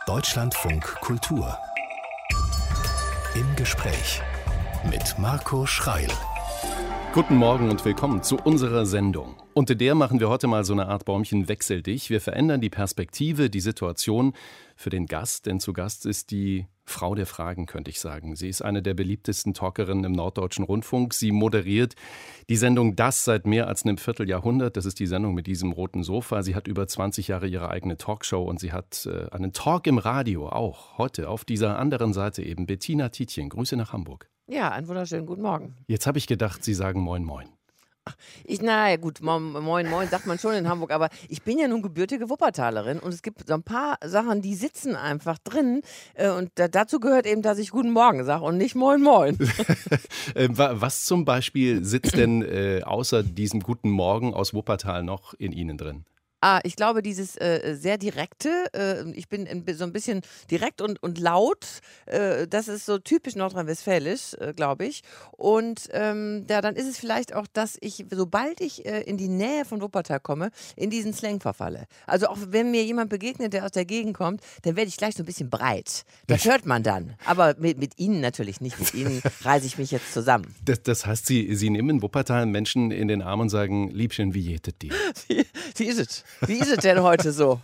Deutschlandfunk Kultur. Im Gespräch mit Marco Schreil. Guten Morgen und willkommen zu unserer Sendung. Unter der machen wir heute mal so eine Art Bäumchen wechsel dich. Wir verändern die Perspektive, die Situation für den Gast, denn zu Gast ist die Frau der Fragen, könnte ich sagen. Sie ist eine der beliebtesten Talkerinnen im Norddeutschen Rundfunk. Sie moderiert die Sendung Das seit mehr als einem Vierteljahrhundert. Das ist die Sendung mit diesem roten Sofa. Sie hat über 20 Jahre ihre eigene Talkshow und sie hat einen Talk im Radio auch. Heute auf dieser anderen Seite eben Bettina Tietjen. Grüße nach Hamburg. Ja, einen wunderschönen guten Morgen. Jetzt habe ich gedacht, Sie sagen Moin Moin. Na gut, moin, moin sagt man schon in Hamburg, aber ich bin ja nun gebürtige Wuppertalerin und es gibt so ein paar Sachen, die sitzen einfach drin und dazu gehört eben, dass ich Guten Morgen sage und nicht Moin, Moin. Was zum Beispiel sitzt denn außer diesem Guten Morgen aus Wuppertal noch in Ihnen drin? Ich glaube, dieses sehr direkte, ich bin so ein bisschen direkt und laut, das ist so typisch nordrhein-westfälisch, glaube ich. Und dann ist es vielleicht auch, dass ich, sobald ich in die Nähe von Wuppertal komme, in diesen Slang verfalle. Also auch wenn mir jemand begegnet, der aus der Gegend kommt, dann werde ich gleich so ein bisschen breit. Das hört man dann. Aber mit Ihnen natürlich nicht. Mit Ihnen reiße ich mich jetzt zusammen. Das heißt, Sie nehmen in Wuppertal Menschen in den Arm und sagen, Liebchen, wie jetet dir? Wie ist es? Wie ist es denn heute so?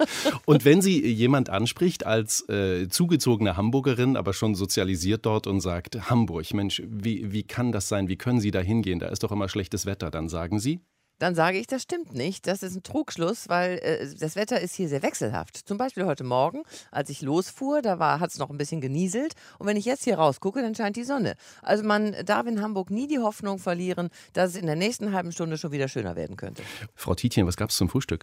Und wenn Sie jemand anspricht als zugezogene Hamburgerin, aber schon sozialisiert dort und sagt, Hamburg, Mensch, wie kann das sein? Wie können Sie da hingehen? Da ist doch immer schlechtes Wetter. Dann sagen Sie? Dann sage ich, das stimmt nicht. Das ist ein Trugschluss, weil das Wetter ist hier sehr wechselhaft. Zum Beispiel heute Morgen, als ich losfuhr, da hat es noch ein bisschen genieselt. Und wenn ich jetzt hier rausgucke, dann scheint die Sonne. Also man darf in Hamburg nie die Hoffnung verlieren, dass es in der nächsten halben Stunde schon wieder schöner werden könnte. Frau Tietjen, was gab es zum Frühstück?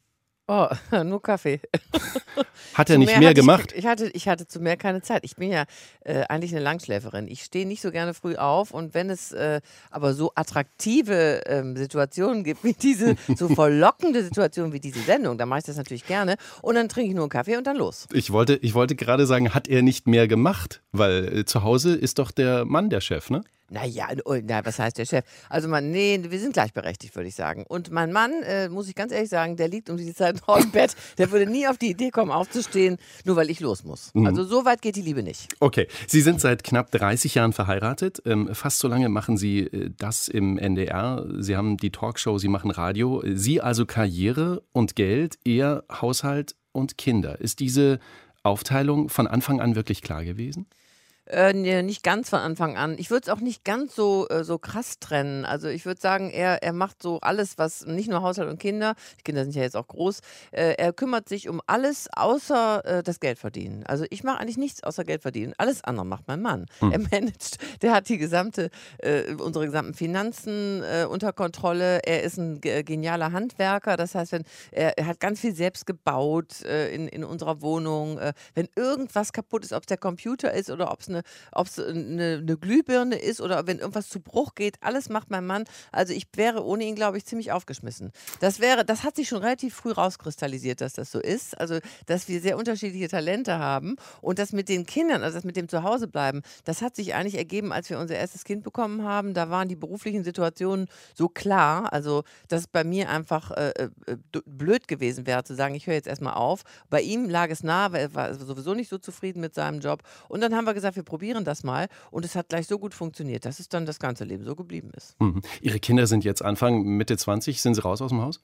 Oh, nur Kaffee. Hat er nicht mehr gemacht? Ich hatte zu mehr keine Zeit. Ich bin ja eigentlich eine Langschläferin. Ich stehe nicht so gerne früh auf und wenn es aber so attraktive Situationen gibt wie diese, so verlockende Situationen wie diese Sendung, dann mache ich das natürlich gerne und dann trinke ich nur einen Kaffee und dann los. Ich wollte gerade sagen, hat er nicht mehr gemacht? Weil zu Hause ist doch der Mann der Chef, ne? Naja, was heißt der Chef? Also wir sind gleichberechtigt, würde ich sagen. Und mein Mann, muss ich ganz ehrlich sagen, der liegt um diese Zeit noch im Bett. Der würde nie auf die Idee kommen, aufzustehen, nur weil ich los muss. Also so weit geht die Liebe nicht. Okay, Sie sind seit knapp 30 Jahren verheiratet. Fast so lange machen Sie das im NDR. Sie haben die Talkshow, Sie machen Radio. Sie also Karriere und Geld, er Haushalt und Kinder. Ist diese Aufteilung von Anfang an wirklich klar gewesen? Nee, nicht ganz von Anfang an. Ich würde es auch nicht ganz so krass trennen. Also ich würde sagen, er macht so alles, was nicht nur Haushalt und Kinder, die Kinder sind ja jetzt auch groß, er kümmert sich um alles außer das Geld verdienen. Also ich mache eigentlich nichts außer Geld verdienen. Alles andere macht mein Mann. Er managt, der hat unsere gesamten Finanzen unter Kontrolle. Er ist ein genialer Handwerker. Das heißt, er hat ganz viel selbst gebaut in unserer Wohnung. Wenn irgendwas kaputt ist, ob es der Computer ist oder ob es eine Glühbirne ist oder wenn irgendwas zu Bruch geht, alles macht mein Mann. Also ich wäre ohne ihn, glaube ich, ziemlich aufgeschmissen. Das hat sich schon relativ früh rauskristallisiert, dass das so ist. Also, dass wir sehr unterschiedliche Talente haben und das mit den Kindern, also das mit dem Zuhausebleiben, das hat sich eigentlich ergeben, als wir unser erstes Kind bekommen haben. Da waren die beruflichen Situationen so klar, also dass es bei mir einfach blöd gewesen wäre, zu sagen, ich höre jetzt erstmal auf. Bei ihm lag es nahe, weil er war sowieso nicht so zufrieden mit seinem Job. Und dann haben wir gesagt, wir probieren das mal und es hat gleich so gut funktioniert, dass es dann das ganze Leben so geblieben ist. Mhm. Ihre Kinder sind jetzt Anfang, Mitte 20, sind sie raus aus dem Haus?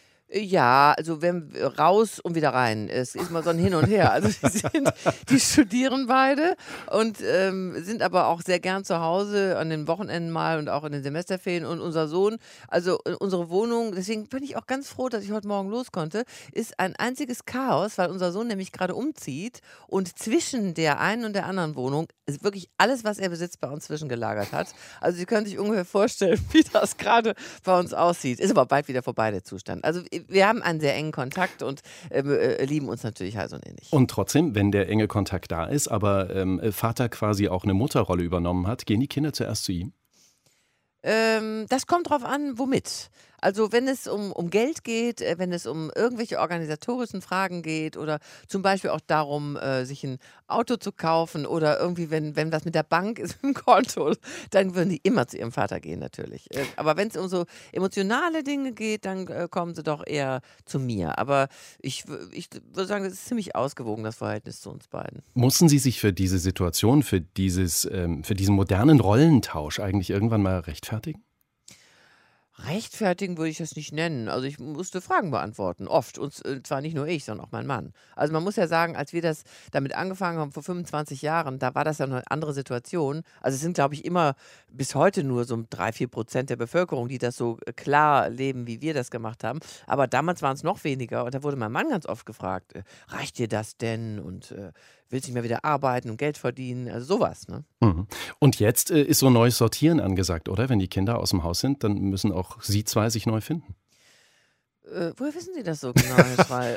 Ja, also wenn raus und wieder rein. Es ist mal so ein Hin und Her. Also die studieren beide und sind aber auch sehr gern zu Hause an den Wochenenden mal und auch in den Semesterferien. Und unser Sohn, also unsere Wohnung, deswegen bin ich auch ganz froh, dass ich heute Morgen los konnte, ist ein einziges Chaos, weil unser Sohn nämlich gerade umzieht und zwischen der einen und der anderen Wohnung ist wirklich alles, was er besitzt, bei uns zwischengelagert hat. Also Sie können sich ungefähr vorstellen, wie das gerade bei uns aussieht. Ist aber bald wieder vorbei, der Zustand. Also wir haben einen sehr engen Kontakt und lieben uns natürlich heiß und ähnlich. Und trotzdem, wenn der enge Kontakt da ist, aber Vater quasi auch eine Mutterrolle übernommen hat, gehen die Kinder zuerst zu ihm? Das kommt drauf an, womit. Also wenn es um Geld geht, wenn es um irgendwelche organisatorischen Fragen geht oder zum Beispiel auch darum, sich ein Auto zu kaufen oder irgendwie, wenn was mit der Bank ist, mit dem Konto, dann würden die immer zu ihrem Vater gehen natürlich. Aber wenn es um so emotionale Dinge geht, dann kommen sie doch eher zu mir. Aber ich würde sagen, das ist ziemlich ausgewogen, das Verhältnis zu uns beiden. Mussten Sie sich für diese Situation, für diesen modernen Rollentausch eigentlich irgendwann mal rechtfertigen? Rechtfertigen würde ich das nicht nennen. Also, ich musste Fragen beantworten, oft. Und zwar nicht nur ich, sondern auch mein Mann. Also, man muss ja sagen, als wir das damit angefangen haben vor 25 Jahren, da war das ja noch eine andere Situation. Also, es sind, glaube ich, immer bis heute nur so 3-4% der Bevölkerung, die das so klar leben, wie wir das gemacht haben. Aber damals waren es noch weniger. Und da wurde mein Mann ganz oft gefragt: „Reicht dir das denn? Und, willst nicht mehr wieder arbeiten und Geld verdienen?“ Also, sowas, ne? Mhm. Und jetzt ist so neues Sortieren angesagt, oder? Wenn die Kinder aus dem Haus sind, dann müssen auch Sie zwei sich neu finden. Woher wissen Sie das so genau, Herr Schreil?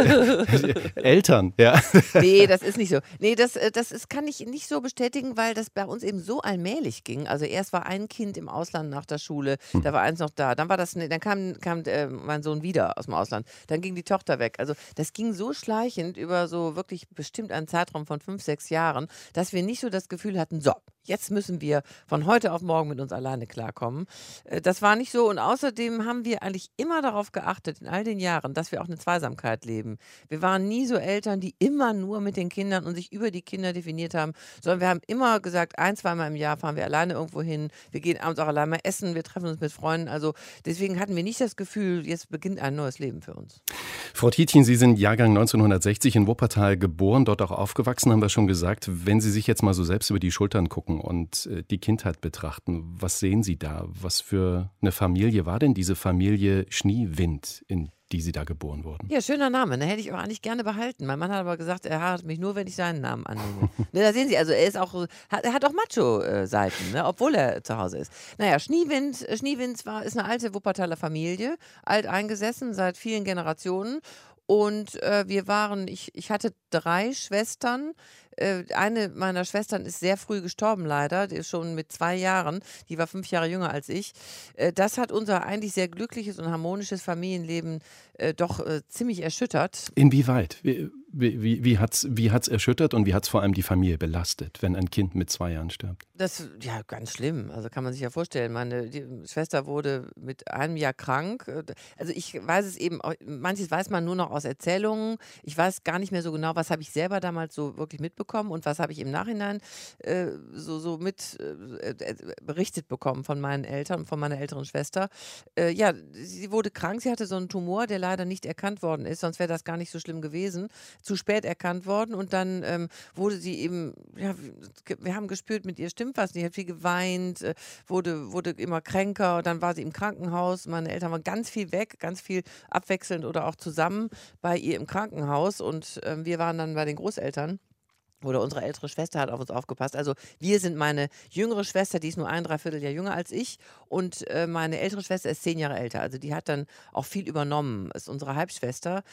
Eltern, ja. Nee, das ist nicht so. Nee, das kann ich nicht so bestätigen, weil das bei uns eben so allmählich ging. Also, erst war ein Kind im Ausland nach der Schule, da war eins noch da. Dann war das dann kam mein Sohn wieder aus dem Ausland. Dann ging die Tochter weg. Also, das ging so schleichend über so wirklich bestimmt einen Zeitraum von 5, 6 Jahren, dass wir nicht so das Gefühl hatten: „So, jetzt müssen wir von heute auf morgen mit uns alleine klarkommen.“ Das war nicht so und außerdem haben wir eigentlich immer darauf geachtet in all den Jahren, dass wir auch eine Zweisamkeit leben. Wir waren nie so Eltern, die immer nur mit den Kindern und sich über die Kinder definiert haben, sondern wir haben immer gesagt, ein zweimal im Jahr fahren wir alleine irgendwo hin. Wir gehen abends auch alleine mal essen, wir treffen uns mit Freunden. Also, deswegen hatten wir nicht das Gefühl, jetzt beginnt ein neues Leben für uns. Frau Tietjen, Sie sind Jahrgang 1960 in Wuppertal geboren, dort auch aufgewachsen, haben wir schon gesagt. Wenn Sie sich jetzt mal so selbst über die Schultern gucken und die Kindheit betrachten, was sehen Sie da? Was für eine Familie war denn diese Familie Schneewind, in die Sie da geboren wurden? Ja, schöner Name, ne? Hätte ich auch eigentlich gerne behalten. Mein Mann hat aber gesagt, er heiratet mich nur, wenn ich seinen Namen annehme. Ne, da sehen Sie, also er ist auch, er hat auch Macho-Seiten, ne? Obwohl er zu Hause ist. Naja, Schneewind ist eine alte Wuppertaler Familie, alt eingesessen seit vielen Generationen. Und ich hatte 3 Schwestern. Eine meiner Schwestern ist sehr früh gestorben leider, die ist schon mit 2 Jahren, die war 5 Jahre jünger als ich. Das hat unser eigentlich sehr glückliches und harmonisches Familienleben doch ziemlich erschüttert. Inwieweit? Wie hat's erschüttert und wie hat es vor allem die Familie belastet, wenn ein Kind mit 2 Jahren stirbt? Das ja, ganz schlimm. Also, kann man sich ja vorstellen. Die Schwester wurde mit 1 Jahr krank. Also, ich weiß es eben auch manches weiß man nur noch aus Erzählungen. Ich weiß gar nicht mehr so genau, was habe ich selber damals so wirklich mitbekommen und was habe ich im Nachhinein, so mit, berichtet bekommen von meinen Eltern, von meiner älteren Schwester. Ja, sie wurde krank. Sie hatte so einen Tumor, der leider nicht erkannt worden ist, sonst wäre das gar nicht so schlimm gewesen. Zu spät erkannt worden und dann, wurde sie eben ja, wir haben gespürt, mit ihr stimmt was nicht. Sie hat viel geweint, wurde immer kränker. Dann war sie im Krankenhaus. Meine Eltern waren ganz viel weg, ganz viel abwechselnd oder auch zusammen bei ihr im Krankenhaus. Und wir waren dann bei den Großeltern. Oder unsere ältere Schwester hat auf uns aufgepasst. Also wir sind meine jüngere Schwester, die ist nur 1 Jahr jünger als ich. Und meine ältere Schwester ist 10 Jahre älter. Also die hat dann auch viel übernommen. Ist unsere Halbschwester.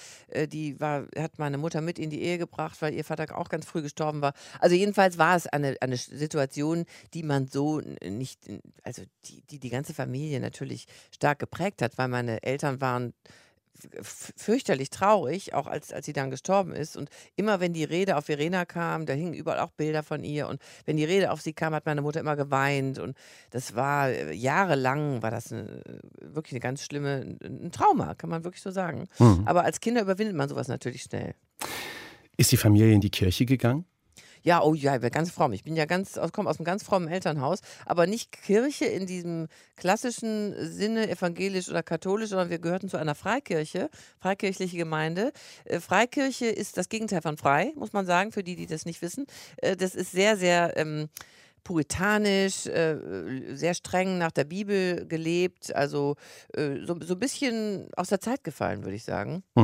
Hat meine Mutter mit in die Ehe gebracht, weil ihr Vater auch ganz früh gestorben war. Also jedenfalls war es eine Situation, die man so nicht, also die ganze Familie natürlich stark geprägt hat, weil meine Eltern waren fürchterlich traurig, auch als sie dann gestorben ist. Und immer wenn die Rede auf Verena kam, da hingen überall auch Bilder von ihr. Und wenn die Rede auf sie kam, hat meine Mutter immer geweint. Und das war jahrelang, war das wirklich eine ganz schlimme, ein Trauma, kann man wirklich so sagen. Mhm. Aber als Kinder überwindet man sowas natürlich schnell. Ist die Familie in die Kirche gegangen? Ja, oh ja, ich bin ganz fromm. Ich bin ja komme aus einem ganz frommen Elternhaus, aber nicht Kirche in diesem klassischen Sinne, evangelisch oder katholisch, sondern wir gehörten zu einer Freikirche, freikirchliche Gemeinde. Freikirche ist das Gegenteil von frei, muss man sagen, für die, die das nicht wissen. Das ist sehr, sehr puritanisch, sehr streng nach der Bibel gelebt, also so ein bisschen aus der Zeit gefallen, würde ich sagen. Mhm.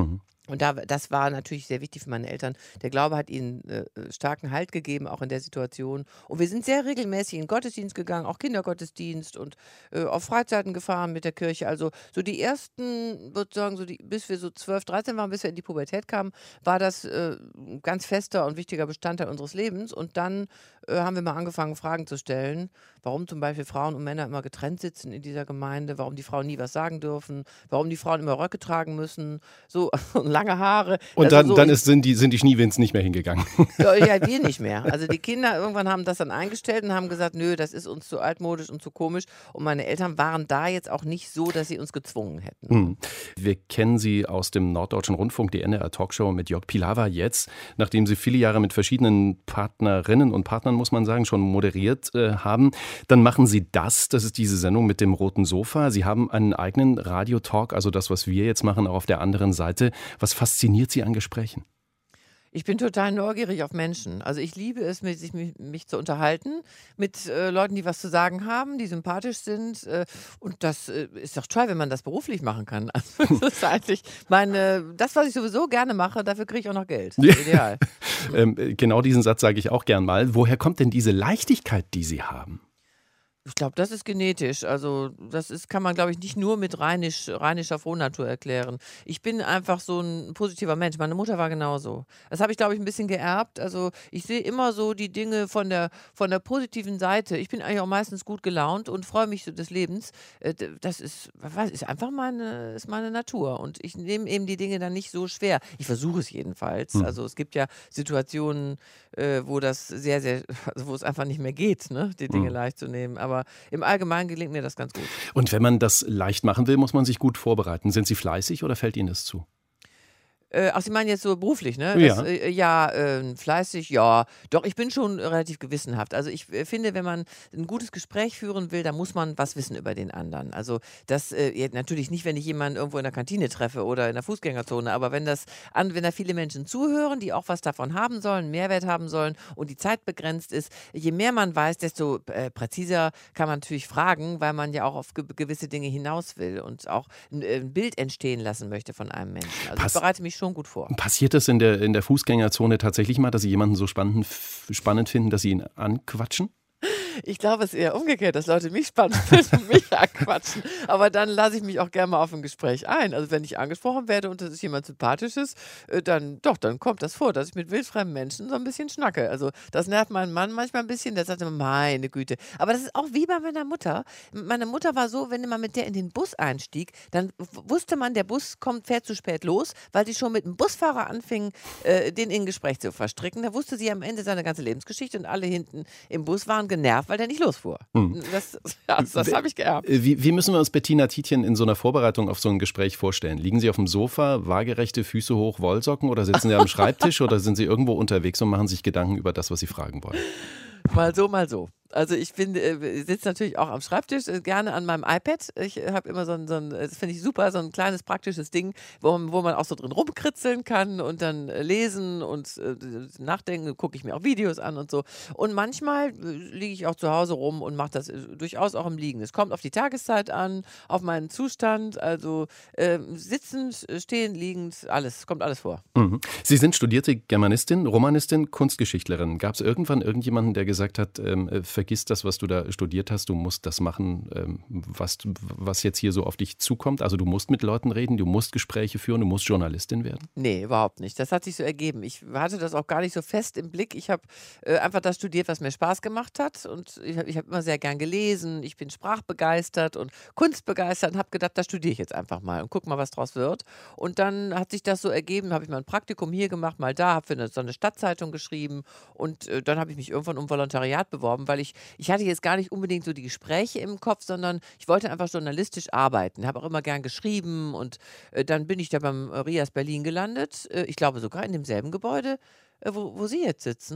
Und das war natürlich sehr wichtig für meine Eltern. Der Glaube hat ihnen starken Halt gegeben, auch in der Situation. Und wir sind sehr regelmäßig in den Gottesdienst gegangen, auch Kindergottesdienst und auf Freizeiten gefahren mit der Kirche. Also so die ersten, würde sagen, bis wir so 12, 13 waren, bis wir in die Pubertät kamen, war das ein ganz fester und wichtiger Bestandteil unseres Lebens. Und dann haben wir mal angefangen, Fragen zu stellen, warum zum Beispiel Frauen und Männer immer getrennt sitzen in dieser Gemeinde, warum die Frauen nie was sagen dürfen, warum die Frauen immer Röcke tragen müssen, so lange Haare. Und Also dann sind die Schneewinds nicht mehr hingegangen. ja, wir nicht mehr. Also die Kinder irgendwann haben das dann eingestellt und haben gesagt, nö, das ist uns zu altmodisch und zu komisch. Und meine Eltern waren da jetzt auch nicht so, dass sie uns gezwungen hätten. Wir kennen Sie aus dem Norddeutschen Rundfunk, die NDR-Talkshow mit Jörg Pilawa jetzt, nachdem Sie viele Jahre mit verschiedenen Partnerinnen und Partnern, muss man sagen, schon moderiert haben. Dann machen Sie das ist diese Sendung mit dem roten Sofa. Sie haben einen eigenen Radiotalk, also das, was wir jetzt machen, auch auf der anderen Seite. Was fasziniert Sie an Gesprächen? Ich bin total neugierig auf Menschen. Also ich liebe es, mich zu unterhalten mit Leuten, die was zu sagen haben, die sympathisch sind. Und das ist doch toll, wenn man das beruflich machen kann. Also das ist eigentlich das, was ich sowieso gerne mache, dafür kriege ich auch noch Geld. Ideal. Genau diesen Satz sage ich auch gern mal. Woher kommt denn diese Leichtigkeit, die Sie haben? Ich glaube, das ist genetisch. Also kann man, glaube ich, nicht nur mit rheinischer Frohnatur erklären. Ich bin einfach so ein positiver Mensch. Meine Mutter war genauso. Das habe ich, glaube ich, ein bisschen geerbt. Also ich sehe immer so die Dinge von der positiven Seite. Ich bin eigentlich auch meistens gut gelaunt und freue mich so des Lebens. Das ist einfach meine Natur. Und ich nehme eben die Dinge dann nicht so schwer. Ich versuche es jedenfalls. Also es gibt ja Situationen, wo das wo es einfach nicht mehr geht, ne? Die Dinge leicht zu nehmen. Aber im Allgemeinen gelingt mir das ganz gut. Und wenn man das leicht machen will, muss man sich gut vorbereiten. Sind Sie fleißig oder fällt Ihnen das zu? Ach, Sie meinen jetzt so beruflich, ne? Ja. Fleißig, ja. Doch, ich bin schon relativ gewissenhaft. Also ich finde, wenn man ein gutes Gespräch führen will, dann muss man was wissen über den anderen. Also das natürlich nicht, wenn ich jemanden irgendwo in der Kantine treffe oder in der Fußgängerzone, aber wenn da viele Menschen zuhören, die auch was davon haben sollen, Mehrwert haben sollen und die Zeit begrenzt ist, je mehr man weiß, desto präziser kann man natürlich fragen, weil man ja auch auf gewisse Dinge hinaus will und auch ein Bild entstehen lassen möchte von einem Menschen. Also ich bereite mich schon gut vor. Passiert das in der Fußgängerzone tatsächlich mal, dass Sie jemanden so spannend finden, dass Sie ihn anquatschen? Ich glaube, es ist eher umgekehrt, dass Leute mich spannend finden, mich anquatschen. Aber dann lasse ich mich auch gerne mal auf ein Gespräch ein. Also wenn ich angesprochen werde und das ist jemand Sympathisches, dann kommt das vor, dass ich mit wildfremden Menschen so ein bisschen schnacke. Also das nervt meinen Mann manchmal ein bisschen, der sagt immer, meine Güte. Aber das ist auch wie bei meiner Mutter. Meine Mutter war so, wenn man mit der in den Bus einstieg, dann wusste man, der Bus fährt zu spät los, weil sie schon mit dem Busfahrer anfing, den in ein Gespräch zu verstricken. Da wusste sie am Ende seine ganze Lebensgeschichte und alle hinten im Bus waren genervt, weil der nicht losfuhr. Das habe ich geerbt. Wie müssen wir uns Bettina Tietjen in so einer Vorbereitung auf so ein Gespräch vorstellen? Liegen Sie auf dem Sofa, waagerechte Füße hoch, Wollsocken oder sitzen Sie am Schreibtisch oder sind Sie irgendwo unterwegs und machen sich Gedanken über das, was Sie fragen wollen? Mal so, mal so. Also ich sitze natürlich auch am Schreibtisch, gerne an meinem iPad. Ich habe immer das finde ich super, so ein kleines praktisches Ding, wo man auch so drin rumkritzeln kann und dann lesen und nachdenken, gucke ich mir auch Videos an und so. Und manchmal liege ich auch zu Hause rum und mache das durchaus auch im Liegen. Es kommt auf die Tageszeit an, auf meinen Zustand, also sitzend, stehen, liegend, kommt alles vor. Mhm. Sie sind studierte Germanistin, Romanistin, Kunstgeschichtlerin. Gab es irgendwann irgendjemanden, der gesagt hat, vergiss das, was du da studiert hast, du musst das machen, was jetzt hier so auf dich zukommt? Also du musst mit Leuten reden, du musst Gespräche führen, du musst Journalistin werden? Nee, überhaupt nicht. Das hat sich so ergeben. Ich hatte das auch gar nicht so fest im Blick. Ich habe einfach das studiert, was mir Spaß gemacht hat und ich hab immer sehr gern gelesen. Ich bin sprachbegeistert und kunstbegeistert und habe gedacht, das studiere ich jetzt einfach mal und guck mal, was draus wird. Und dann hat sich das so ergeben, habe ich mal ein Praktikum hier gemacht, mal da, habe für so eine Stadtzeitung geschrieben und dann habe ich mich irgendwann um Volontariat beworben, weil ich hatte jetzt gar nicht unbedingt so die Gespräche im Kopf, sondern ich wollte einfach journalistisch arbeiten. Habe auch immer gern geschrieben und dann bin ich da beim RIAS Berlin gelandet. Ich glaube sogar in demselben Gebäude, wo Sie jetzt sitzen.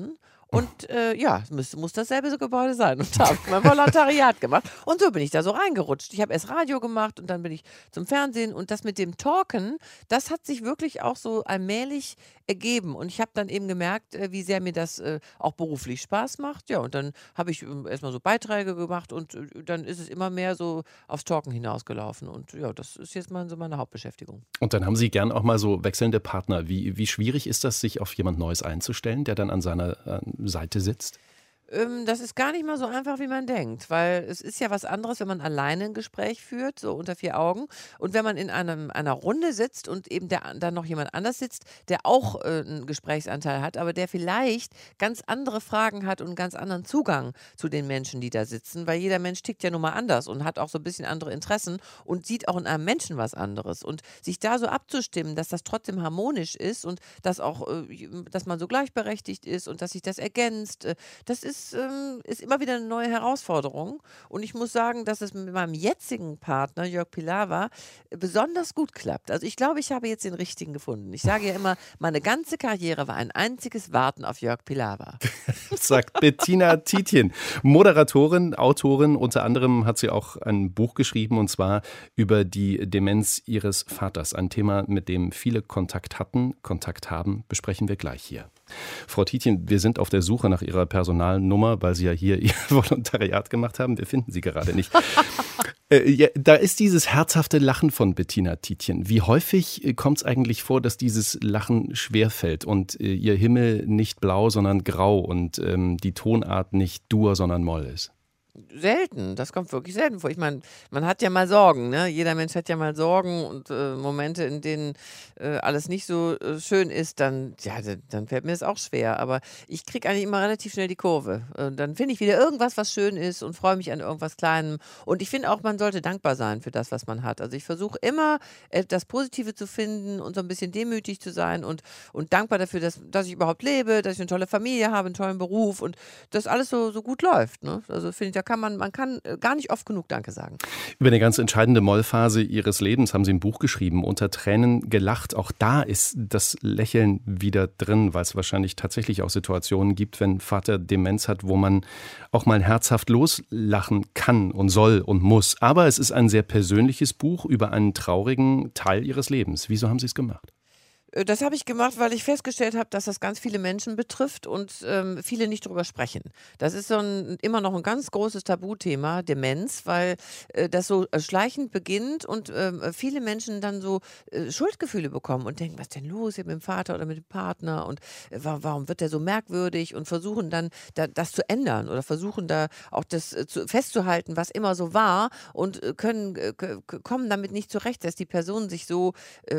Und ja, es muss dasselbe Gebäude sein. Und da habe ich mein Volontariat gemacht. Und so bin ich da so reingerutscht. Ich habe erst Radio gemacht und dann bin ich zum Fernsehen. Und das mit dem Talken, das hat sich wirklich auch so allmählich ergeben. Und ich habe dann eben gemerkt, wie sehr mir das auch beruflich Spaß macht. Ja, und dann habe ich erstmal so Beiträge gemacht und dann ist es immer mehr so aufs Talken hinausgelaufen. Und ja, das ist jetzt mal so meine Hauptbeschäftigung. Und dann haben Sie gern auch mal so wechselnde Partner. Wie schwierig ist das, sich auf jemand Neues einzustellen, der dann an seiner Seite sitzt? Das ist gar nicht mal so einfach, wie man denkt, weil es ist ja was anderes, wenn man alleine ein Gespräch führt, so unter vier Augen, und wenn man in einer Runde sitzt und eben dann noch jemand anders sitzt, der auch einen Gesprächsanteil hat, aber der vielleicht ganz andere Fragen hat und einen ganz anderen Zugang zu den Menschen, die da sitzen, weil jeder Mensch tickt ja nun mal anders und hat auch so ein bisschen andere Interessen und sieht auch in einem Menschen was anderes. Und sich da so abzustimmen, dass das trotzdem harmonisch ist und dass auch, dass man so gleichberechtigt ist und dass sich das ergänzt, das ist immer wieder eine neue Herausforderung. Und ich muss sagen, dass es mit meinem jetzigen Partner, Jörg Pilawa, besonders gut klappt. Also ich glaube, ich habe jetzt den richtigen gefunden. Ich sage ja immer, meine ganze Karriere war ein einziges Warten auf Jörg Pilawa. Sagt Bettina Tietjen, Moderatorin, Autorin. Unter anderem hat sie auch ein Buch geschrieben, und zwar über die Demenz ihres Vaters. Ein Thema, mit dem viele Kontakt hatten, Kontakt haben, besprechen wir gleich hier. Frau Tietjen, wir sind auf der Suche nach Ihrer Personalnummer, weil Sie ja hier Ihr Volontariat gemacht haben. Wir finden sie gerade nicht. Ja, da ist dieses herzhafte Lachen von Bettina Tietjen. Wie häufig kommt es eigentlich vor, dass dieses Lachen schwerfällt und Ihr Himmel nicht blau, sondern grau und die Tonart nicht Dur, sondern Moll ist? Selten, das kommt wirklich selten vor. Ich meine, man hat ja mal Sorgen, ne? Jeder Mensch hat ja mal Sorgen und Momente, in denen alles nicht so schön ist, dann fällt mir das auch schwer. Aber ich kriege eigentlich immer relativ schnell die Kurve. Dann finde ich wieder irgendwas, was schön ist und freue mich an irgendwas Kleinem. Und ich finde auch, man sollte dankbar sein für das, was man hat. Also ich versuche immer, das Positive zu finden und so ein bisschen demütig zu sein und dankbar dafür, dass ich überhaupt lebe, dass ich eine tolle Familie habe, einen tollen Beruf und dass alles so gut läuft. Ne? Also finde ich, man kann gar nicht oft genug Danke sagen. Über eine ganz entscheidende Mollphase Ihres Lebens haben Sie ein Buch geschrieben, Unter Tränen gelacht. Auch da ist das Lächeln wieder drin, weil es wahrscheinlich tatsächlich auch Situationen gibt, wenn Vater Demenz hat, wo man auch mal herzhaft loslachen kann und soll und muss. Aber es ist ein sehr persönliches Buch über einen traurigen Teil Ihres Lebens. Wieso haben Sie es gemacht? Das habe ich gemacht, weil ich festgestellt habe, dass das ganz viele Menschen betrifft und viele nicht drüber sprechen. Das ist immer noch ein ganz großes Tabuthema, Demenz, weil das so schleichend beginnt und viele Menschen dann so Schuldgefühle bekommen und denken, was ist denn los hier mit dem Vater oder mit dem Partner und warum wird der so merkwürdig und versuchen dann das zu ändern oder versuchen da auch das festzuhalten, was immer so war und kommen damit nicht zurecht, dass die Person sich so,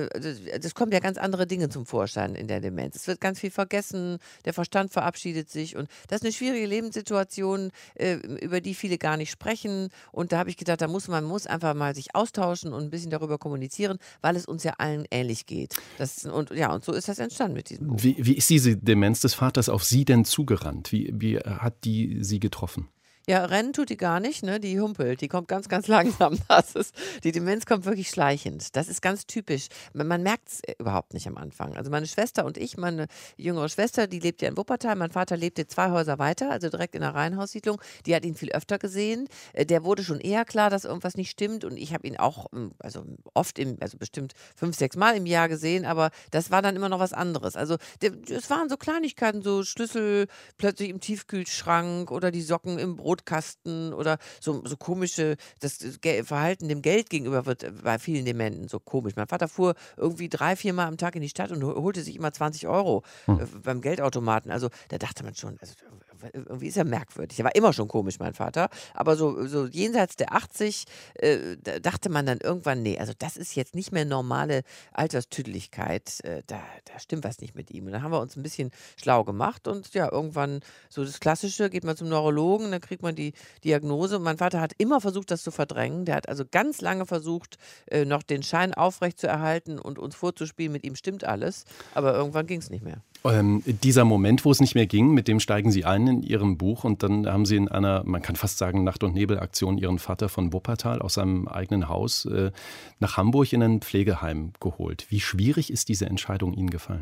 das kommt ja ganz andere Dinge zum Vorschein in der Demenz. Es wird ganz viel vergessen, der Verstand verabschiedet sich und das ist eine schwierige Lebenssituation, über die viele gar nicht sprechen und da habe ich gedacht, man muss einfach mal sich austauschen und ein bisschen darüber kommunizieren, weil es uns ja allen ähnlich geht. Und so ist das entstanden mit diesem Buch. Wie ist diese Demenz des Vaters auf Sie denn zugerannt? Wie hat die Sie getroffen? Ja, rennen tut die gar nicht, ne? Die humpelt, die kommt ganz, ganz langsam. Die Demenz kommt wirklich schleichend. Das ist ganz typisch. Man merkt es überhaupt nicht am Anfang. Also meine Schwester und ich, meine jüngere Schwester, die lebt ja in Wuppertal. Mein Vater lebte 2 Häuser weiter, also direkt in der Reihenhaussiedlung. Die hat ihn viel öfter gesehen. Der wurde schon eher klar, dass irgendwas nicht stimmt. Und ich habe ihn auch oft, bestimmt 5, 6 Mal im Jahr gesehen. Aber das war dann immer noch was anderes. Also es waren so Kleinigkeiten, so Schlüssel plötzlich im Tiefkühlschrank oder die Socken im Brotkasten oder so komische, das Verhalten dem Geld gegenüber wird bei vielen Dementen so komisch. Mein Vater fuhr irgendwie 3, 4 Mal am Tag in die Stadt und holte sich immer 20 € beim Geldautomaten. Also da dachte man schon, irgendwie ist er merkwürdig. Er war immer schon komisch, mein Vater. Aber so jenseits der 80 da dachte man dann irgendwann, nee, also das ist jetzt nicht mehr normale Alterstüdeligkeit. Da stimmt was nicht mit ihm. Und dann haben wir uns ein bisschen schlau gemacht und ja, irgendwann so das Klassische, geht man zum Neurologen, dann kriegt man die Diagnose. Und mein Vater hat immer versucht, das zu verdrängen. Der hat also ganz lange versucht, noch den Schein aufrecht zu erhalten und uns vorzuspielen, mit ihm stimmt alles. Aber irgendwann ging es nicht mehr. Dieser Moment, wo es nicht mehr ging, mit dem steigen Sie ein in Ihrem Buch und dann haben Sie in einer, man kann fast sagen, Nacht- und Nebel-Aktion Ihren Vater von Wuppertal aus seinem eigenen Haus nach Hamburg in ein Pflegeheim geholt. Wie schwierig ist diese Entscheidung Ihnen gefallen?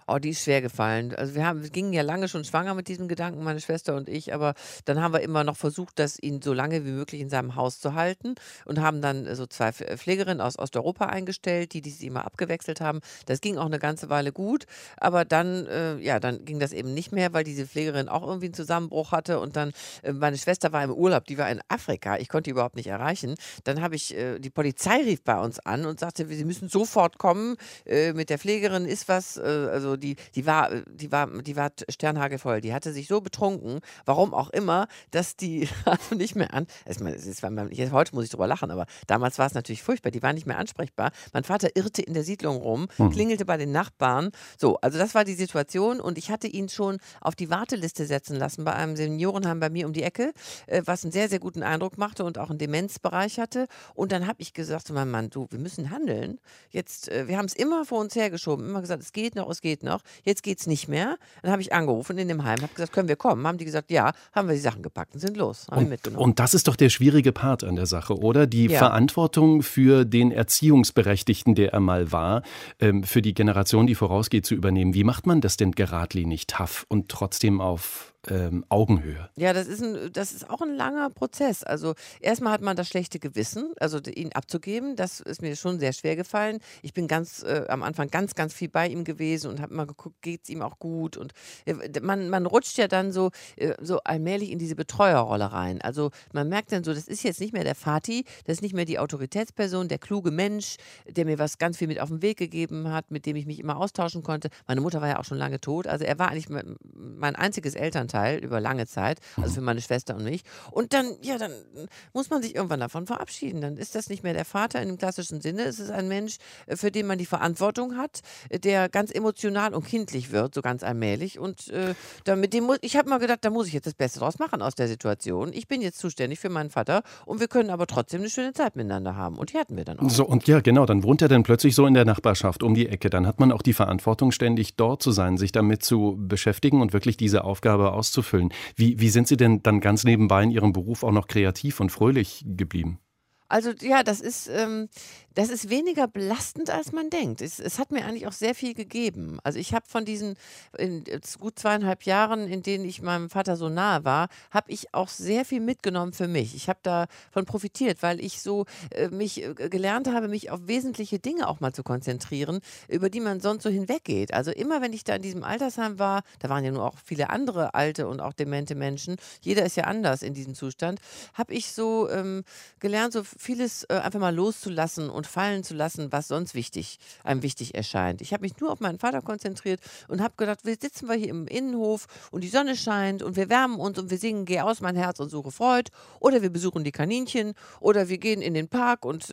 Oh, die ist schwer gefallen. Also wir gingen ja lange schon schwanger mit diesem Gedanken, meine Schwester und ich, aber dann haben wir immer noch versucht, ihn so lange wie möglich in seinem Haus zu halten und haben dann so zwei Pflegerinnen aus Osteuropa eingestellt, die sich immer abgewechselt haben. Das ging auch eine ganze Weile gut, aber dann, ja, dann ging das eben nicht mehr, weil diese Pflegerin auch irgendwie einen Zusammenbruch hatte und dann, meine Schwester war im Urlaub, die war in Afrika, ich konnte die überhaupt nicht erreichen. Dann habe ich, die Polizei rief bei uns an und sagte, sie müssen sofort kommen, mit der Pflegerin ist was, also die war sternhagelvoll. Die hatte sich so betrunken, warum auch immer, dass die also nicht mehr ich meine, heute muss ich drüber lachen, aber damals war es natürlich furchtbar. Die war nicht mehr ansprechbar. Mein Vater irrte in der Siedlung rum, klingelte bei den Nachbarn. So, also das war die Situation und ich hatte ihn schon auf die Warteliste setzen lassen bei einem Seniorenheim bei mir um die Ecke, was einen sehr, sehr guten Eindruck machte und auch einen Demenzbereich hatte. Und dann habe ich gesagt zu meinem Mann, du, wir müssen handeln. Jetzt, wir haben es immer vor uns hergeschoben, immer gesagt, es geht noch, es geht noch. Jetzt geht es nicht mehr. Dann habe ich angerufen in dem Heim, habe gesagt, können wir kommen? Haben die gesagt, ja, haben wir die Sachen gepackt und sind los. Haben wir mitgenommen. Und das ist doch der schwierige Part an der Sache, oder? Die Verantwortung für den Erziehungsberechtigten, der er mal war, für die Generation, die vorausgeht, zu übernehmen. Wie macht man das denn geradlinig, tough und trotzdem auf Augenhöhe? Ja, das ist auch ein langer Prozess. Also erstmal hat man das schlechte Gewissen, also ihn abzugeben. Das ist mir schon sehr schwer gefallen. Ich bin am Anfang ganz, ganz viel bei ihm gewesen und habe immer geguckt, geht es ihm auch gut. Und man rutscht ja dann so allmählich in diese Betreuerrolle rein. Also man merkt dann so, das ist jetzt nicht mehr der Vati, das ist nicht mehr die Autoritätsperson, der kluge Mensch, der mir ganz viel mit auf den Weg gegeben hat, mit dem ich mich immer austauschen konnte. Meine Mutter war ja auch schon lange tot. Also er war eigentlich mein einziges Elternteil über lange Zeit, also für meine Schwester und mich. Und dann muss man sich irgendwann davon verabschieden. Dann ist das nicht mehr der Vater in dem klassischen Sinne. Es ist ein Mensch, für den man die Verantwortung hat, der ganz emotional und kindlich wird, so ganz allmählich. Und ich habe mal gedacht, da muss ich jetzt das Beste draus machen aus der Situation. Ich bin jetzt zuständig für meinen Vater und wir können aber trotzdem eine schöne Zeit miteinander haben. Und die hatten wir dann auch. So, und ja, genau, dann wohnt er dann plötzlich so in der Nachbarschaft um die Ecke. Dann hat man auch die Verantwortung, ständig dort zu sein, sich damit zu beschäftigen und wirklich diese Aufgabe auszufüllen. Wie sind Sie denn dann ganz nebenbei in Ihrem Beruf auch noch kreativ und fröhlich geblieben? Also ja, das ist weniger belastend, als man denkt. Es hat mir eigentlich auch sehr viel gegeben. Also ich habe von diesen gut 2,5 Jahren, in denen ich meinem Vater so nahe war, habe ich auch sehr viel mitgenommen für mich. Ich habe davon profitiert, weil ich so gelernt habe, mich auf wesentliche Dinge auch mal zu konzentrieren, über die man sonst so hinweggeht. Also immer, wenn ich da in diesem Altersheim war, da waren ja nur auch viele andere alte und auch demente Menschen, jeder ist ja anders in diesem Zustand, habe ich so gelernt, so vieles einfach mal loszulassen und fallen zu lassen, was sonst einem wichtig erscheint. Ich habe mich nur auf meinen Vater konzentriert und habe gedacht, sitzen wir hier im Innenhof und die Sonne scheint und wir wärmen uns und wir singen Geh aus mein Herz und suche Freud oder wir besuchen die Kaninchen oder wir gehen in den Park und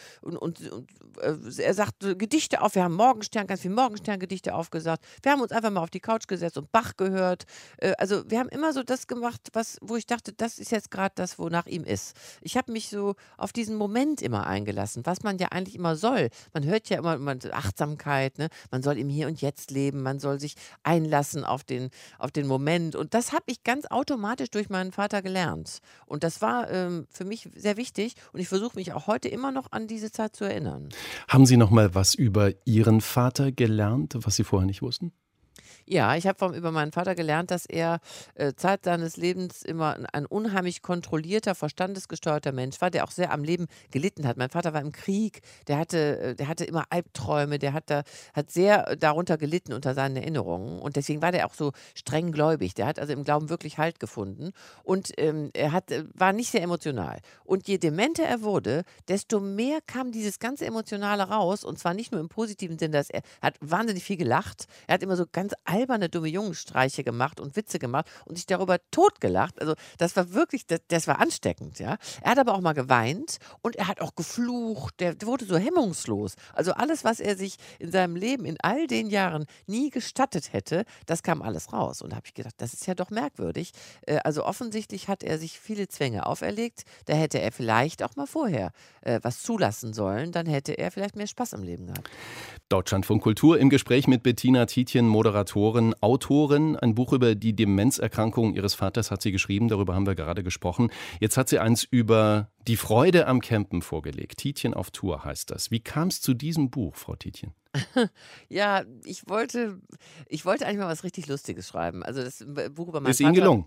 er sagt Gedichte auf, wir haben Morgenstern, ganz viele Morgensterngedichte aufgesagt. Wir haben uns einfach mal auf die Couch gesetzt und Bach gehört. Also wir haben immer so das gemacht, wo ich dachte, das ist jetzt gerade das, wonach ihm ist. Ich habe mich so auf diesen Moment immer eingelassen, was man ja eigentlich immer soll. Man hört ja immer Achtsamkeit, ne? Man soll im Hier und Jetzt leben, man soll sich einlassen auf den Moment. Und das habe ich ganz automatisch durch meinen Vater gelernt. Und das war für mich sehr wichtig und ich versuche mich auch heute immer noch an diese Zeit zu erinnern. Haben Sie noch mal was über Ihren Vater gelernt, was Sie vorher nicht wussten? Ja, ich habe über meinen Vater gelernt, dass er Zeit seines Lebens immer ein unheimlich kontrollierter, verstandesgesteuerter Mensch war, der auch sehr am Leben gelitten hat. Mein Vater war im Krieg, der hatte immer Albträume, der hat sehr darunter gelitten unter seinen Erinnerungen und deswegen war der auch so streng gläubig. Der hat also im Glauben wirklich Halt gefunden und war nicht sehr emotional. Und je dementer er wurde, desto mehr kam dieses ganze Emotionale raus und zwar nicht nur im positiven Sinne, dass er hat wahnsinnig viel gelacht, er hat immer so ganz alberne, dumme Jungenstreiche gemacht und Witze gemacht und sich darüber totgelacht. Also das war wirklich, das war ansteckend, ja. Er hat aber auch mal geweint und er hat auch geflucht, der wurde so hemmungslos. Also alles, was er sich in seinem Leben in all den Jahren nie gestattet hätte, das kam alles raus. Und da habe ich gedacht, das ist ja doch merkwürdig. Also offensichtlich hat er sich viele Zwänge auferlegt. Da hätte er vielleicht auch mal vorher was zulassen sollen. Dann hätte er vielleicht mehr Spaß im Leben gehabt. Deutschlandfunk Kultur im Gespräch mit Bettina Tietjen, Moderatorin, Autorin. Ein Buch über die Demenzerkrankung ihres Vaters hat sie geschrieben, darüber haben wir gerade gesprochen. Jetzt hat sie eins über Die Freude am Campen vorgelegt. Tietjen auf Tour heißt das. Wie kam es zu diesem Buch, Frau Tietjen? Ja, ich wollte eigentlich mal was richtig Lustiges schreiben. Also das Buch über meinen Ist Ihnen gelungen?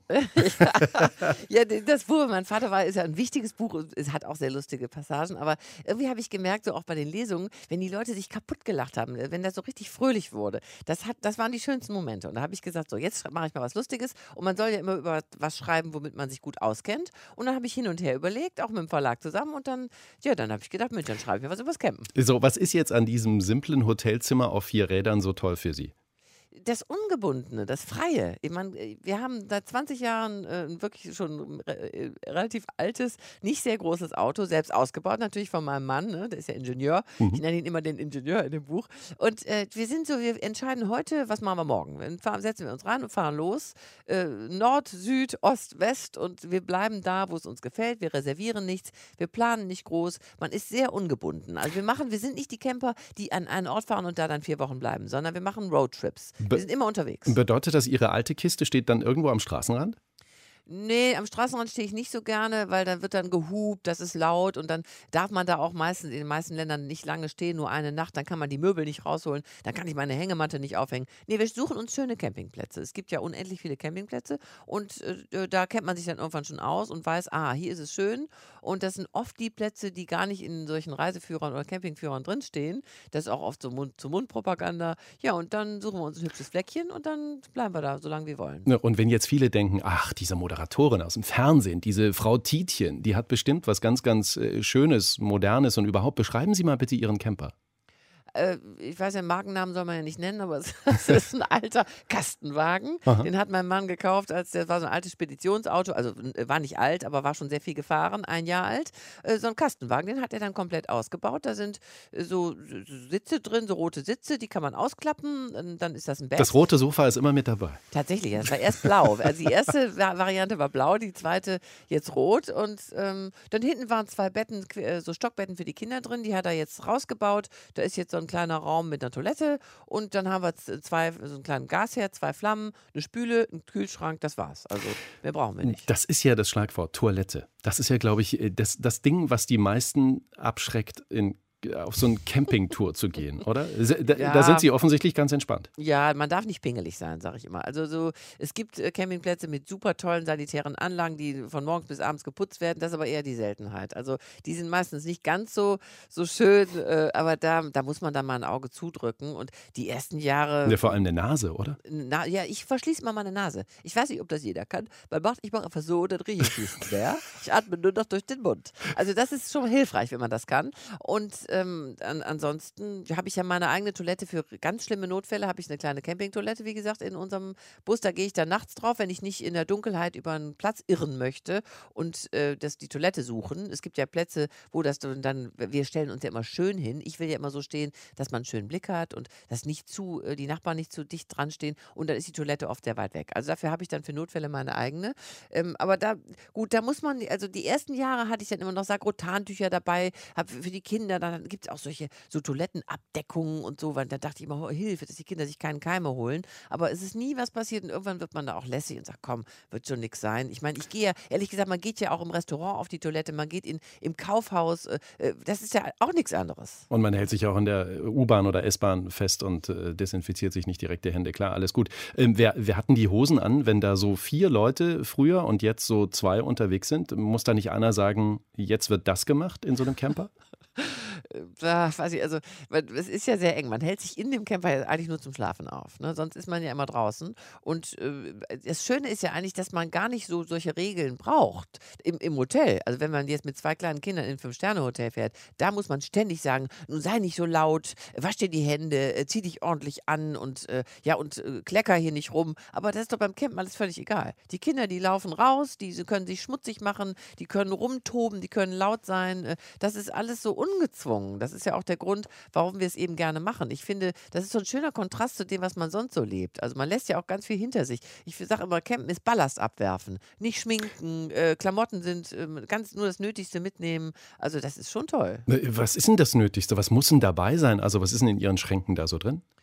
Ja, das Buch über meinen Vater ist ja ein wichtiges Buch und es hat auch sehr lustige Passagen. Aber irgendwie habe ich gemerkt, so auch bei den Lesungen, wenn die Leute sich kaputt gelacht haben, wenn das so richtig fröhlich wurde, das waren die schönsten Momente. Und da habe ich gesagt, so jetzt mache ich mal was Lustiges. Und man soll ja immer über was schreiben, womit man sich gut auskennt. Und dann habe ich hin und her überlegt, auch mit dem Verlag zusammen. Und dann habe ich gedacht, Mensch, dann schreibe ich mir was übers Campen. So, was ist jetzt an diesem simplen Hotelzimmer auf 4 Rädern so toll für Sie? Das Ungebundene, das Freie. Ich meine, wir haben seit 20 Jahren wirklich schon relativ altes, nicht sehr großes Auto, selbst ausgebaut, natürlich von meinem Mann, ne? Der ist ja Ingenieur. Ich nenne ihn immer den Ingenieur in dem Buch. Und wir entscheiden heute, was machen wir morgen. Setzen wir uns rein und fahren los. Nord, Süd, Ost, West und wir bleiben da, wo es uns gefällt. Wir reservieren nichts, wir planen nicht groß. Man ist sehr ungebunden. Also wir sind nicht die Camper, die an einen Ort fahren und da dann 4 Wochen bleiben, sondern wir machen Roadtrips. Wir sind immer unterwegs. Bedeutet das, Ihre alte Kiste steht dann irgendwo am Straßenrand? Nee, am Straßenrand stehe ich nicht so gerne, weil dann wird dann gehupt, das ist laut und dann darf man da auch meistens in den meisten Ländern nicht lange stehen, nur eine Nacht, dann kann man die Möbel nicht rausholen, dann kann ich meine Hängematte nicht aufhängen. Nee, wir suchen uns schöne Campingplätze. Es gibt ja unendlich viele Campingplätze und da kennt man sich dann irgendwann schon aus und weiß, hier ist es schön und das sind oft die Plätze, die gar nicht in solchen Reiseführern oder Campingführern drinstehen. Das ist auch oft so Mund-zu-Mund-Propaganda. Ja, und dann suchen wir uns ein hübsches Fleckchen und dann bleiben wir da, solange wir wollen. Und wenn jetzt viele denken, ach, diese Moderatorin aus dem Fernsehen, diese Frau Tietjen, die hat bestimmt was ganz, ganz Schönes, Modernes und überhaupt, beschreiben Sie mal bitte Ihren Camper. Ich weiß ja, Markennamen soll man ja nicht nennen, aber es ist ein alter Kastenwagen. Aha. Den hat mein Mann gekauft, der war so ein altes Speditionsauto, also war nicht alt, aber war schon sehr viel gefahren, 1 Jahr alt. So ein Kastenwagen, den hat er dann komplett ausgebaut. Da sind so Sitze drin, so rote Sitze, die kann man ausklappen, dann ist das ein Bett. Das rote Sofa ist immer mit dabei. Tatsächlich, das war erst blau. Also die erste Variante war blau, die zweite jetzt rot. Und dann hinten waren 2 Betten, so Stockbetten für die Kinder drin, die hat er jetzt rausgebaut. Da ist jetzt so ein kleiner Raum mit einer Toilette und dann haben wir so einen kleinen Gasherd, 2 Flammen, eine Spüle, einen Kühlschrank, das war's. Also mehr brauchen wir nicht. Das ist ja das Schlagwort, Toilette. Das ist ja, glaube ich, das Ding, was die meisten abschreckt, auf so eine Campingtour zu gehen, oder? Da sind Sie offensichtlich ganz entspannt. Ja, man darf nicht pingelig sein, sage ich immer. Also es gibt Campingplätze mit super tollen sanitären Anlagen, die von morgens bis abends geputzt werden. Das ist aber eher die Seltenheit. Also die sind meistens nicht ganz so schön, aber da muss man dann mal ein Auge zudrücken. Und die ersten Jahre... Ja, vor allem eine Nase, oder? Ja, ich verschließe mal meine Nase. Ich weiß nicht, ob das jeder kann. Ich mache einfach so, dann rieche ich nicht mehr. Ich atme nur noch durch den Mund. Also das ist schon hilfreich, wenn man das kann. Und ansonsten habe ich ja meine eigene Toilette für ganz schlimme Notfälle, habe ich eine kleine Campingtoilette, wie gesagt, in unserem Bus. Da gehe ich dann nachts drauf, wenn ich nicht in der Dunkelheit über einen Platz irren möchte und die Toilette suchen. Es gibt ja Plätze, wo das dann, wir stellen uns ja immer schön hin. Ich will ja immer so stehen, dass man einen schönen Blick hat und dass die Nachbarn nicht zu dicht dran stehen und dann ist die Toilette oft sehr weit weg. Also dafür habe ich dann für Notfälle meine eigene. Aber da muss man, also die ersten Jahre hatte ich dann immer noch Sakrotan-Tücher dabei, habe für die Kinder, dann gibt es auch solche so Toilettenabdeckungen und so, weil da dachte ich immer, oh, Hilfe, dass die Kinder sich keinen Keime holen. Aber es ist nie was passiert und irgendwann wird man da auch lässig und sagt, komm, wird schon nichts sein. Ich meine, ich gehe ja, ehrlich gesagt, man geht ja auch im Restaurant auf die Toilette, man geht im Kaufhaus, das ist ja auch nichts anderes. Und man hält sich auch in der U-Bahn oder S-Bahn fest und desinfiziert sich nicht direkt die Hände, klar, alles gut. Wer hatten die Hosen an, wenn da so 4 Leute früher und jetzt so 2 unterwegs sind? Muss da nicht einer sagen, jetzt wird das gemacht in so einem Camper? Weiß ich, also es ist ja sehr eng. Man hält sich in dem Camper ja eigentlich nur zum Schlafen auf. Ne? Sonst ist man ja immer draußen. Und das Schöne ist ja eigentlich, dass man gar nicht so solche Regeln braucht im Hotel. Also wenn man jetzt mit 2 kleinen Kindern in ein 5-Sterne-Hotel fährt, da muss man ständig sagen, nun sei nicht so laut, wasch dir die Hände, zieh dich ordentlich an und klecker hier nicht rum. Aber das ist doch beim Campen alles völlig egal. Die Kinder, die laufen raus, die können sich schmutzig machen, die können rumtoben, die können laut sein. Das ist alles so ungezwungen. Das ist ja auch der Grund, warum wir es eben gerne machen. Ich finde, das ist so ein schöner Kontrast zu dem, was man sonst so lebt. Also man lässt ja auch ganz viel hinter sich. Ich sage immer, Campen ist Ballast abwerfen. Nicht schminken, Klamotten sind ganz nur das Nötigste mitnehmen. Also das ist schon toll. Was ist denn das Nötigste? Was muss denn dabei sein? Also was ist denn in Ihren Schränken da so drin?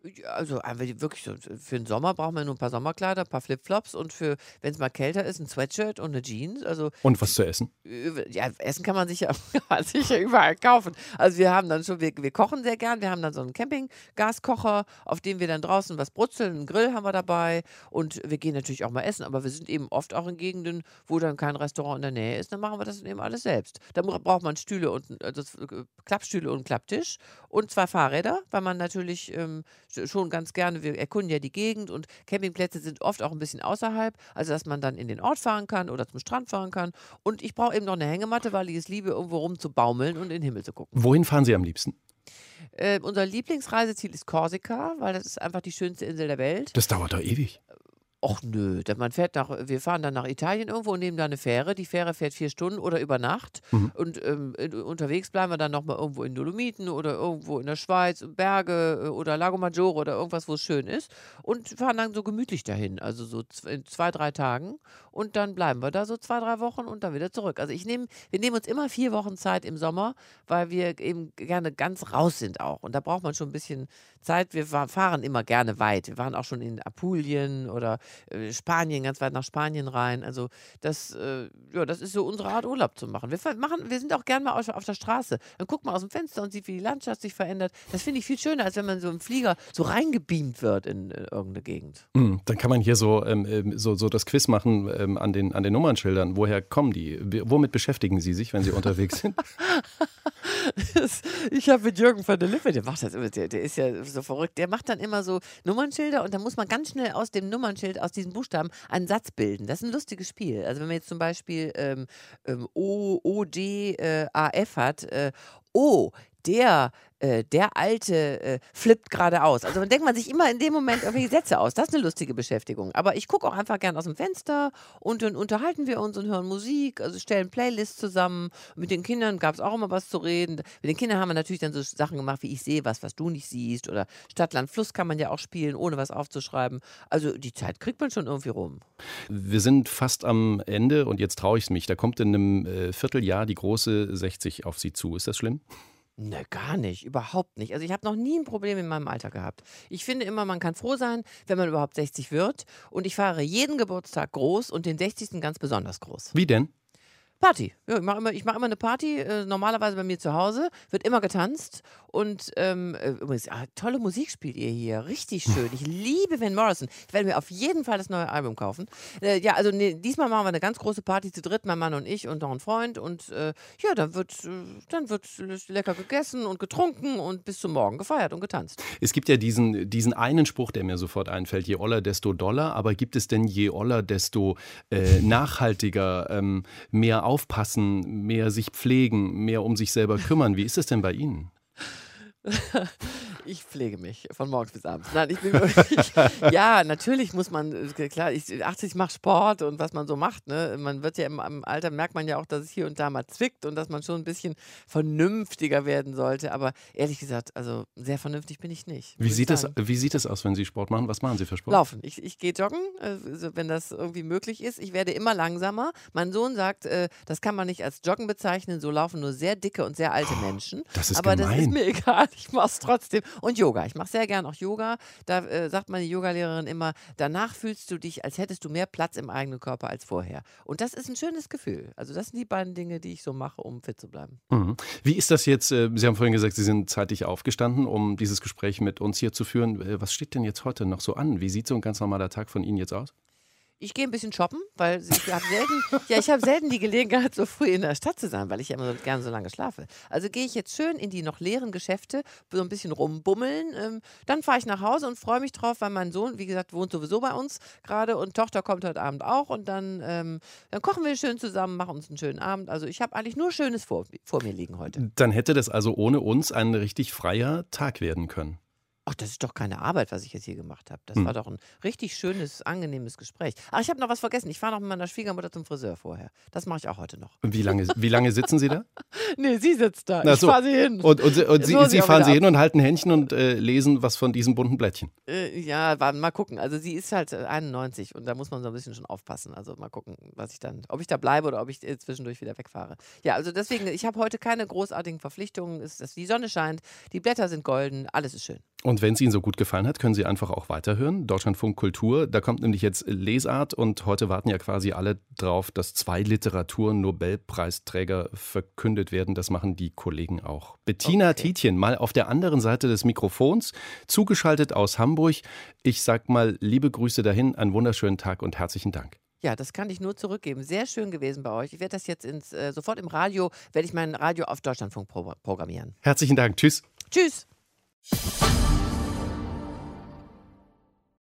Ja, also einfach wirklich so für den Sommer brauchen wir nur ein paar Sommerkleider, ein paar Flipflops und für wenn es mal kälter ist, ein Sweatshirt und eine Jeans. Also, Und was zu essen? ja, Essen kann man sich ja kann man sich ja überall kaufen. Also, wir haben dann schon wir kochen sehr gern. Wir haben dann so einen Campinggaskocher, auf dem wir dann draußen was brutzeln. 'N Grill haben wir dabei und wir gehen natürlich auch mal essen, aber wir sind eben oft auch in Gegenden, wo dann kein Restaurant in der Nähe ist. Dann machen wir das dann eben alles selbst. Da braucht man Stühle und 'n Klappstühle und 'n Klapptisch und 2 Fahrräder, weil man natürlich, schon ganz gerne wir erkunden ja die Gegend und Campingplätze sind oft auch ein bisschen außerhalb, also, dass man dann in den Ort fahren kann oder zum Strand fahren kann. Und ich brauche eben noch eine Hängematte, weil ich es liebe, irgendwo rumzubaumeln und in den Himmel zu gucken. Wohin fahren Sie am liebsten? Unser Lieblingsreiseziel ist Korsika, weil das ist einfach die schönste Insel der Welt. Das dauert doch ewig. Och nö, wir fahren dann nach Italien irgendwo und nehmen da eine Fähre. Die Fähre fährt 4 Stunden oder über Nacht Mhm. und, unterwegs bleiben wir dann noch mal irgendwo in Dolomiten oder irgendwo in der Schweiz, Berge, oder Lago Maggiore oder irgendwas, wo es schön ist und fahren dann so gemütlich dahin, also so in 2, 3 Tagen und dann bleiben wir da so 2, 3 Wochen und dann wieder zurück. Also, wir nehmen uns immer 4 Wochen Zeit im Sommer, weil wir eben gerne ganz raus sind auch und da braucht man schon ein bisschen Zeit. Wir fahren immer gerne weit. Wir waren auch schon in Apulien oder Spanien, ganz weit nach Spanien rein. Also ja, das ist so unsere Art, Urlaub zu machen. Wir sind auch gern mal auf der Straße. Dann guckt man aus dem Fenster und sieht, wie die Landschaft sich verändert. Das finde ich viel schöner, als wenn man so im Flieger so reingebeamt wird in irgendeine Gegend. Dann kann man hier so das Quiz machen an den Nummernschildern. Woher kommen die? Womit beschäftigen Sie sich, wenn Sie unterwegs sind? Ich habe mit Jürgen von der Lippe, der macht das immer, der ist ja so verrückt, der macht dann immer so Nummernschilder und dann muss man ganz schnell aus dem Nummernschild, aus diesen Buchstaben, einen Satz bilden. Das ist ein lustiges Spiel. Also wenn man jetzt zum Beispiel ODAF hat, oh, der Alte flippt gerade aus. Also dann denkt man sich immer in dem Moment irgendwelche Sätze aus. Das ist eine lustige Beschäftigung. Aber ich gucke auch einfach gern aus dem Fenster und dann unterhalten wir uns und hören Musik, also stellen Playlists zusammen. Mit den Kindern gab es auch immer was zu reden. Mit den Kindern haben wir natürlich dann so Sachen gemacht, wie ich sehe was du nicht siehst. Oder Stadt, Land, Fluss kann man ja auch spielen, ohne was aufzuschreiben. Also die Zeit kriegt man schon irgendwie rum. Wir sind fast am Ende und jetzt traue ich es mich. Da kommt in einem Vierteljahr die große 60 auf Sie zu. Ist das schlimm? Ne, gar nicht, überhaupt nicht. Also, ich habe noch nie ein Problem in meinem Alter gehabt. Ich finde immer, man kann froh sein, wenn man überhaupt 60 wird und ich feiere jeden Geburtstag groß und den 60. ganz besonders groß. Wie denn? Party. Ja, ich mache immer eine Party, normalerweise bei mir zu Hause, wird immer getanzt und, übrigens, tolle Musik spielt ihr hier, richtig schön. Ich liebe Van Morrison. Ich werde mir auf jeden Fall das neue Album kaufen. Ja, also, ne, diesmal machen wir eine ganz große Party zu dritt, mein Mann und ich und noch ein Freund und, ja, dann wird lecker gegessen und getrunken und bis zum Morgen gefeiert und getanzt. Es gibt ja diesen einen Spruch, der mir sofort einfällt, je oller, desto doller. Aber gibt es denn je oller, desto nachhaltiger, mehr aufpassen, mehr sich pflegen, mehr um sich selber kümmern? Wie ist es denn bei Ihnen? Ich pflege mich von morgens bis abends. Nein, ich bin wirklich, ja, natürlich muss man, klar, ich mache Sport und was man so macht, ne? Man wird ja im Alter, merkt man ja auch, dass es hier und da mal zwickt und dass man schon ein bisschen vernünftiger werden sollte. Aber ehrlich gesagt, also sehr vernünftig bin ich nicht. Wie sieht es aus, wenn Sie Sport machen? Was machen Sie für Sport? Laufen. Ich gehe joggen, also wenn das irgendwie möglich ist. Ich werde immer langsamer. Mein Sohn sagt, das kann man nicht als Joggen bezeichnen. So laufen nur sehr dicke und sehr alte Menschen. Das ist Aber das ist gemein. mir egal. Ich mache es trotzdem. Und Yoga. Ich mache sehr gern auch Yoga. Da sagt meine Yogalehrerin immer, danach fühlst du dich, als hättest du mehr Platz im eigenen Körper als vorher. Und das ist ein schönes Gefühl. Also das sind die beiden Dinge, die ich so mache, um fit zu bleiben. Mhm. Wie ist das jetzt? Sie haben vorhin gesagt, Sie sind zeitig aufgestanden, um dieses Gespräch mit uns hier zu führen. Was steht denn jetzt heute noch so an? Wie sieht so ein ganz normaler Tag von Ihnen jetzt aus? Ich gehe ein bisschen shoppen, weil ich habe selten die Gelegenheit, so früh in der Stadt zu sein, weil ich ja immer so gerne so lange schlafe. Also gehe ich jetzt schön in die noch leeren Geschäfte, so ein bisschen rumbummeln. Dann fahre ich nach Hause und freue mich drauf, weil mein Sohn, wie gesagt, wohnt sowieso bei uns gerade und Tochter kommt heute Abend auch. Und dann kochen wir schön zusammen, machen uns einen schönen Abend. Also ich habe eigentlich nur Schönes vor mir liegen heute. Dann hätte das also ohne uns ein richtig freier Tag werden können. Ach, das ist doch keine Arbeit, was ich jetzt hier gemacht habe. Das war doch ein richtig schönes, angenehmes Gespräch. Ach, ich habe noch was vergessen. Ich fahre noch mit meiner Schwiegermutter zum Friseur vorher. Das mache ich auch heute noch. Und wie lange sitzen Sie da? Nee, sie sitzt da. Na Ich so. fahre sie hin. Und Jetzt muss Sie ich auch fahren wieder Sie ab. hin und halten Händchen und lesen was von diesen bunten Blättchen. Ja, mal gucken. Also sie ist halt 91 und da muss man so ein bisschen schon aufpassen. Also mal gucken, ob ich da bleibe oder ob ich zwischendurch wieder wegfahre. Ja, also deswegen, ich habe heute keine großartigen Verpflichtungen. Die Sonne scheint, die Blätter sind golden, alles ist schön. Und wenn es Ihnen so gut gefallen hat, können Sie einfach auch weiterhören. Deutschlandfunk Kultur, da kommt nämlich jetzt Lesart und heute warten ja quasi alle drauf, dass 2 Literatur-Nobelpreisträger verkündet werden. Das machen die Kollegen auch. Bettina Tietjen, mal auf der anderen Seite des Mikrofons, zugeschaltet aus Hamburg. Ich sag mal liebe Grüße dahin, einen wunderschönen Tag und herzlichen Dank. Ja, das kann ich nur zurückgeben. Sehr schön gewesen bei euch. Ich werde das jetzt sofort im Radio, werde ich mein Radio auf Deutschlandfunk programmieren. Herzlichen Dank. Tschüss. Tschüss.